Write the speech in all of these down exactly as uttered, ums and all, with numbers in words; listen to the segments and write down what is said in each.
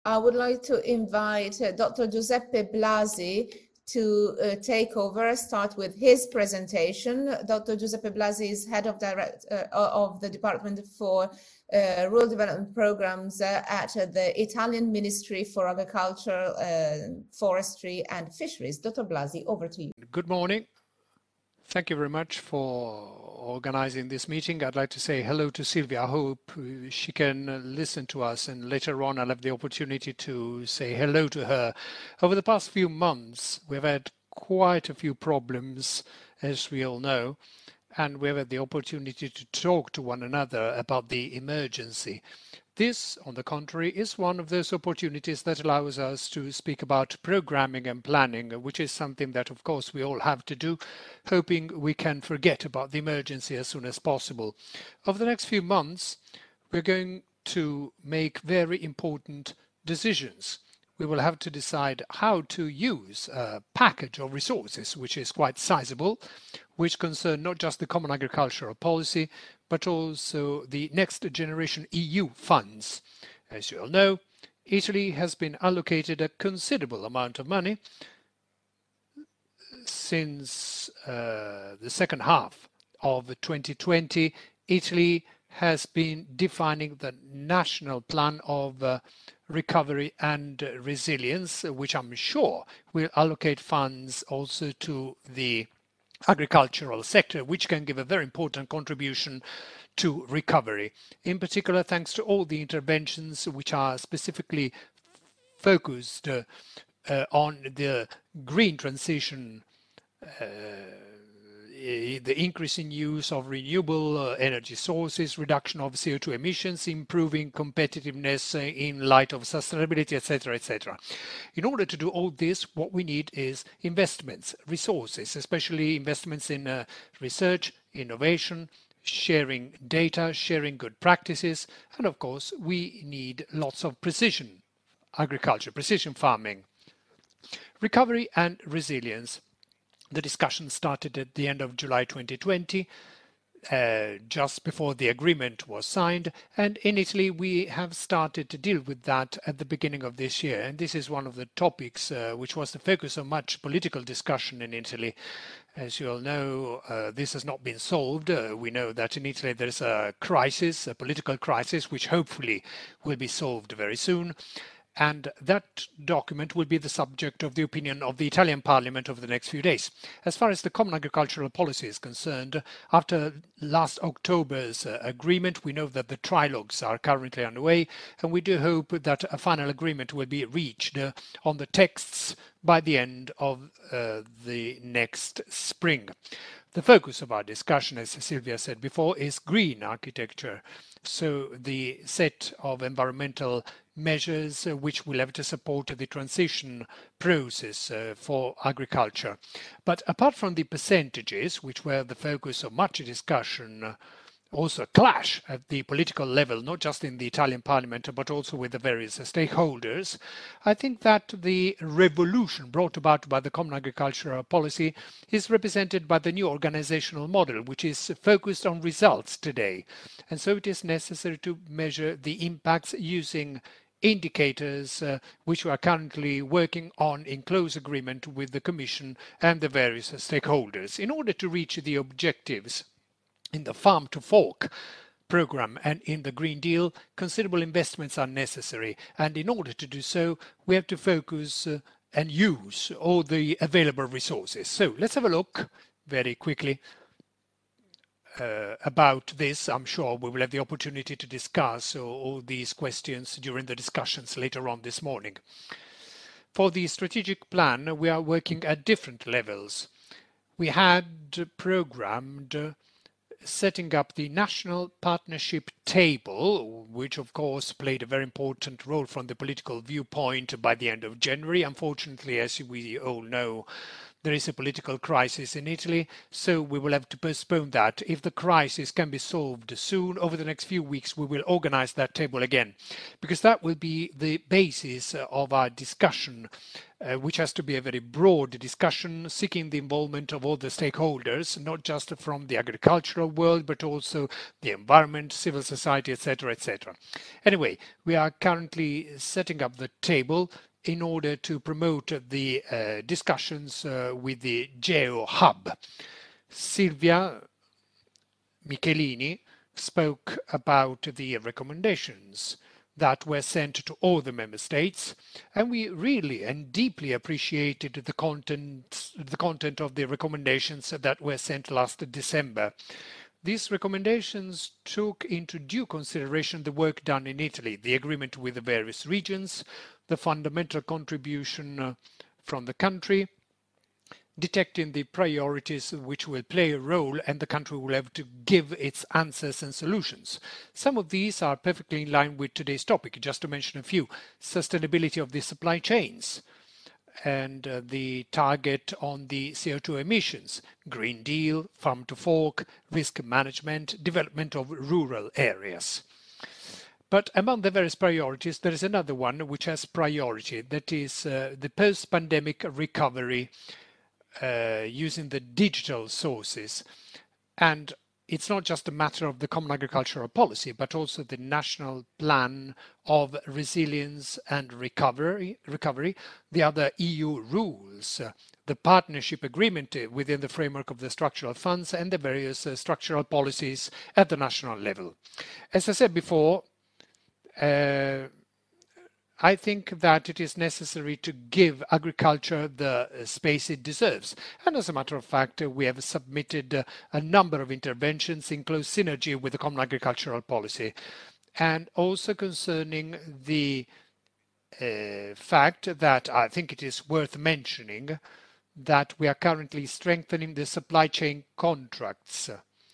I would like to invite uh, Doctor Giuseppe Blasi to uh, take over, start with his presentation. Doctor Giuseppe Blasi is head of direct uh, of the Department for uh, Rural Development Programs uh, at uh, the Italian Ministry for Agriculture, uh, Forestry and Fisheries. Doctor Blasi, over to you. Good morning. Thank you very much for organizing this meeting. I'd like to say hello to Sylvia. I hope she can listen to us, and later on I'll have the opportunity to say hello to her. Over the past few months, we've had quite a few problems, as we all know, and we've had the opportunity to talk to one another about the emergency. This, on the contrary, is one of those opportunities that allows us to speak about programming and planning, which is something that, of course, we all have to do, hoping we can forget about the emergency as soon as possible. Over the next few months, we're going to make very important decisions. We will have to decide how to use a package of resources, which is quite sizable, which concern not just the common agricultural policy, but also the next generation E U funds. As you all know, Italy has been allocated a considerable amount of money since uh, the second half of twenty twenty. Italy has been defining the national plan of uh, recovery and resilience, which I'm sure will allocate funds also to the agricultural sector, which can give a very important contribution to recovery. In particular, thanks to all the interventions which are specifically focused uh, uh, on the green transition, uh, the increase in use of renewable uh, energy sources, reduction of C O two emissions, improving competitiveness uh, in light of sustainability, et cetera, et cetera. In order to do all this, what we need is investments, resources, especially investments in uh, research, innovation, sharing data, sharing good practices, and of course, we need lots of precision agriculture, precision farming. Recovery and resilience. The discussion started at the end of July twenty twenty, uh, just before the agreement was signed. And in Italy, we have started to deal with that at the beginning of this year. And this is one of the topics uh, which was the focus of much political discussion in Italy. As you all know, uh, this has not been solved. Uh, we know that in Italy there is a crisis, a political crisis, which hopefully will be solved very soon. And that document will be the subject of the opinion of the Italian Parliament over the next few days. As far as the common agricultural policy is concerned, after last October's uh, agreement, we know that the trilogues are currently underway, and we do hope that a final agreement will be reached uh, on the texts by the end of uh, the next spring. The focus of our discussion, as Silvia said before, is green architecture. So the set of environmental measures uh, which will have to support the transition process uh, for agriculture. But apart from the percentages, which were the focus of much discussion, uh, also clash at the political level, not just in the Italian parliament, but also with the various stakeholders, I think that the revolution brought about by the common agricultural policy is represented by the new organizational model, which is focused on results today. And so it is necessary to measure the impacts using indicators uh, which we are currently working on in close agreement with the Commission and the various stakeholders in order to reach the objectives. In the Farm to Fork program and in the Green Deal, considerable investments are necessary. And in order to do so, we have to focus uh, and use all the available resources. So let's have a look very quickly uh, about this. I'm sure we will have the opportunity to discuss all, all these questions during the discussions later on this morning. For the strategic plan, we are working at different levels. We had programmed uh, setting up the National Partnership Table, which of course played a very important role from the political viewpoint by the end of January. Unfortunately, as we all know, there is a political crisis in Italy, so we will have to postpone that. If the crisis can be solved soon, over the next few weeks, we will organize that table again, because that will be the basis of our discussion, uh, which has to be a very broad discussion, seeking the involvement of all the stakeholders, not just from the agricultural world, but also the environment, civil society, et cetera, et cetera. Anyway, we are currently setting up the table in order to promote the uh, discussions uh, with the Geo Hub. Silvia Michelini spoke about the recommendations that were sent to all the member states, and we really and deeply appreciated the content, the content of the recommendations that were sent last December. These recommendations took into due consideration the work done in Italy, the agreement with the various regions, the fundamental contribution uh, from the country, detecting the priorities which will play a role and the country will have to give its answers and solutions. Some of these are perfectly in line with today's topic, just to mention a few. Sustainability of the supply chains, and uh, the target on the C O two emissions, Green Deal, Farm to Fork, risk management, development of rural areas. But among the various priorities, there is another one which has priority, that is uh, the post-pandemic recovery uh, using the digital sources. And it's not just a matter of the common agricultural policy, but also the national plan of resilience and recovery, recovery, the other E U rules, uh, the partnership agreement within the framework of the structural funds, and the various uh, structural policies at the national level. As I said before, uh, I think that it is necessary to give agriculture the space it deserves. And as a matter of fact, we have submitted a number of interventions in close synergy with the Common Agricultural Policy. And also concerning the uh, fact that I think it is worth mentioning that we are currently strengthening the supply chain contracts.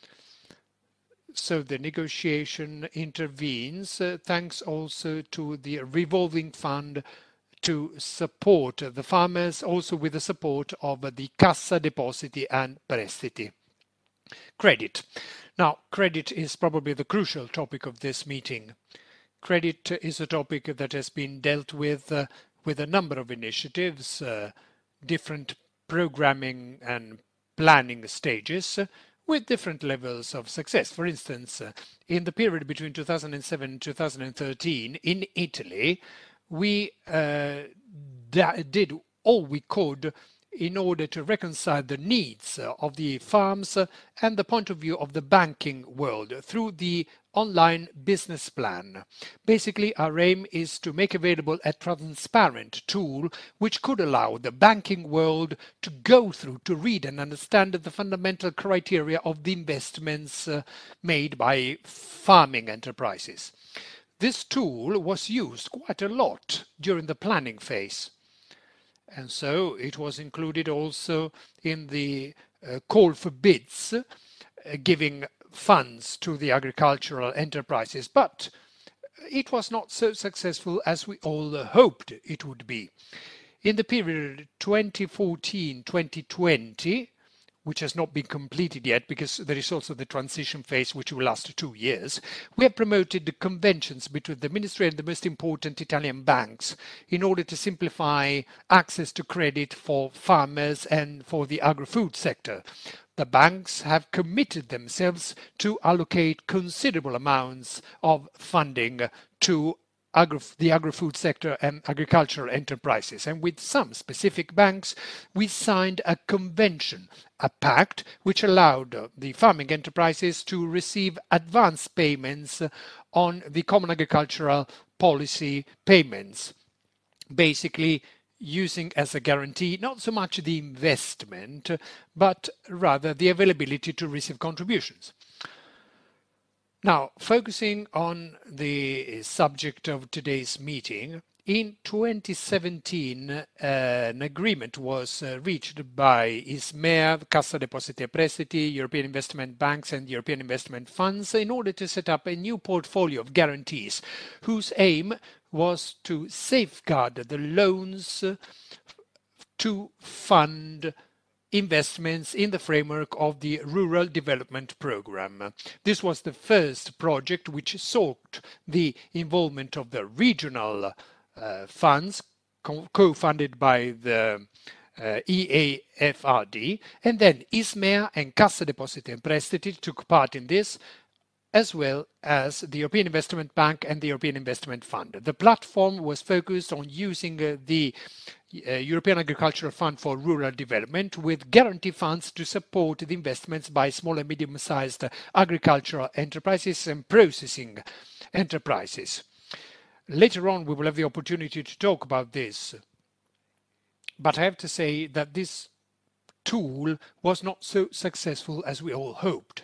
So the negotiation intervenes uh, thanks also to the revolving fund to support the farmers, also with the support of the Cassa Depositi and Prestiti. Credit. Now, credit is probably the crucial topic of this meeting. Credit is a topic that has been dealt with uh, with a number of initiatives, uh, different programming and planning stages, uh, with different levels of success. For instance, uh, in the period between two thousand seven and two thousand thirteen in Italy, we uh, did all we could in order to reconcile the needs uh, of the farms uh, and the point of view of the banking world through the online business plan. Basically, our aim is to make available a transparent tool which could allow the banking world to go through, to read and understand the fundamental criteria of the investments uh, made by farming enterprises. This tool was used quite a lot during the planning phase. And so it was included also in the uh, call for bids, uh, giving funds to the agricultural enterprises, but it was not so successful as we all hoped it would be. In the period twenty fourteen to twenty twenty, which has not been completed yet because there is also the transition phase which will last two years, we have promoted the conventions between the ministry and the most important Italian banks in order to simplify access to credit for farmers and for the agri-food sector. The banks have committed themselves to allocate considerable amounts of funding to Agri the agri-food sector and agricultural enterprises. And with some specific banks, we signed a convention, a pact, which allowed the farming enterprises to receive advance payments on the common agricultural policy payments, basically using as a guarantee not so much the investment, but rather the availability to receive contributions. Now, focusing on the subject of today's meeting, in twenty seventeen, uh, an agreement was uh, reached by ISMEA, Cassa Depositi e Prestiti, European Investment Banks and European Investment Funds in order to set up a new portfolio of guarantees whose aim was to safeguard the loans to fund investments in the framework of the Rural Development Programme. This was the first project which sought the involvement of the regional uh, funds co-funded by the uh, E A F R D, and then ISMEA and Cassa Depositi e Prestiti took part in this, as well as the European Investment Bank and the European Investment Fund. The platform was focused on using uh, the uh, European Agricultural Fund for Rural Development with guarantee funds to support the investments by small and medium-sized agricultural enterprises and processing enterprises. Later on, we will have the opportunity to talk about this. But I have to say that this tool was not so successful as we all hoped.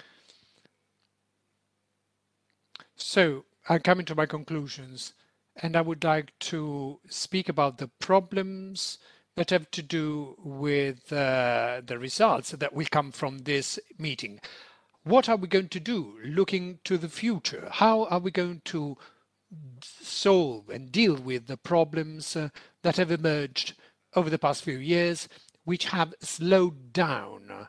So I'm coming to my conclusions, and I would like to speak about the problems that have to do with uh, the results that will come from this meeting. What are we going to do looking to the future? How are we going to solve and deal with the problems uh, that have emerged over the past few years, which have slowed down uh,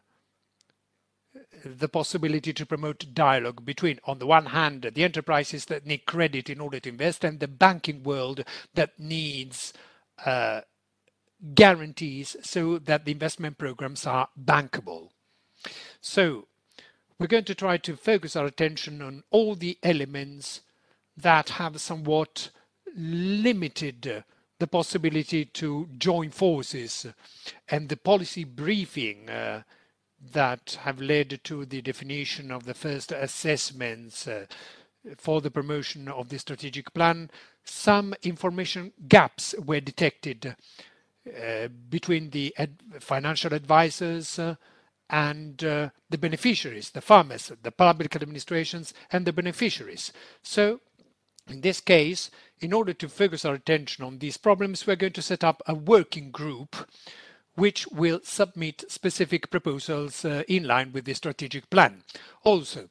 the possibility to promote dialogue between, on the one hand, the enterprises that need credit in order to invest and the banking world that needs uh, guarantees so that the investment programs are bankable. So we're going to try to focus our attention on all the elements that have somewhat limited uh, the possibility to join forces and the policy briefing uh, that have led to the definition of the first assessments uh, for the promotion of the strategic plan. Some information gaps were detected uh, between the ad financial advisors uh, and uh, the beneficiaries, the farmers, the public administrations and the beneficiaries. So in this case, in order to focus our attention on these problems, we're going to set up a working group which will submit specific proposals uh, in line with the strategic plan. Also,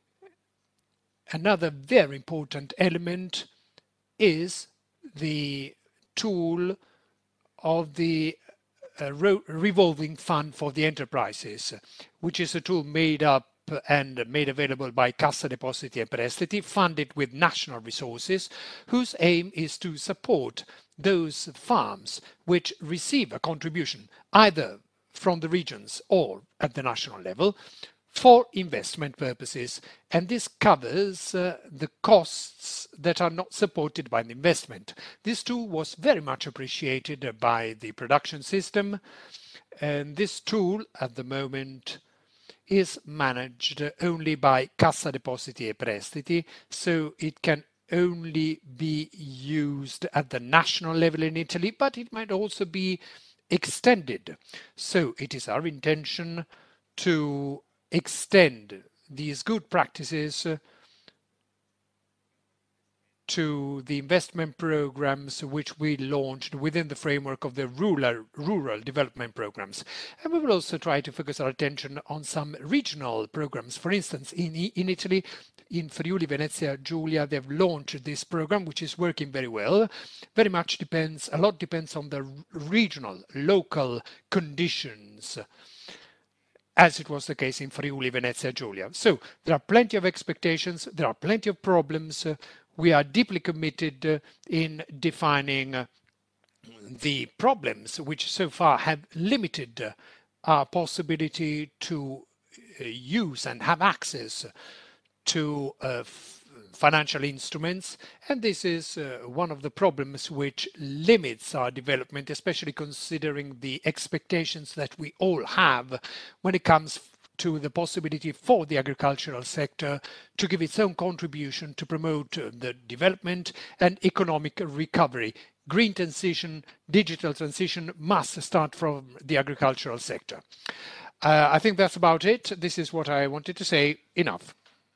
another very important element is the tool of the uh, revolving fund for the enterprises, which is a tool made up and made available by Cassa Depositi e Prestiti, funded with national resources, whose aim is to support those farms which receive a contribution either from the regions or at the national level for investment purposes. And this covers uh, the costs that are not supported by the investment. This tool was very much appreciated by the production system, and this tool at the moment is managed only by Cassa Depositi e Prestiti, so it can only be used at the national level in Italy, but it might also be extended. So it is our intention to extend these good practices uh, to the investment programs which we launched within the framework of the rural, rural development programs. And we will also try to focus our attention on some regional programs. For instance, in, in Italy, in Friuli, Venezia, Giulia, they've launched this program, which is working very well. Very much depends, a lot depends on the regional, local conditions, as it was the case in Friuli, Venezia, Giulia. So there are plenty of expectations, there are plenty of problems. Uh, we are deeply committed uh, in defining uh, the problems which so far have limited uh, our possibility to uh, use and have access to uh, financial instruments, and this is uh, one of the problems which limits our development, especially considering the expectations that we all have when it comes to the possibility for the agricultural sector to give its own contribution to promote uh, the development and economic recovery. Green transition, digital transition must start from the agricultural sector. Uh, I think that's about it. This is what I wanted to say. Enough.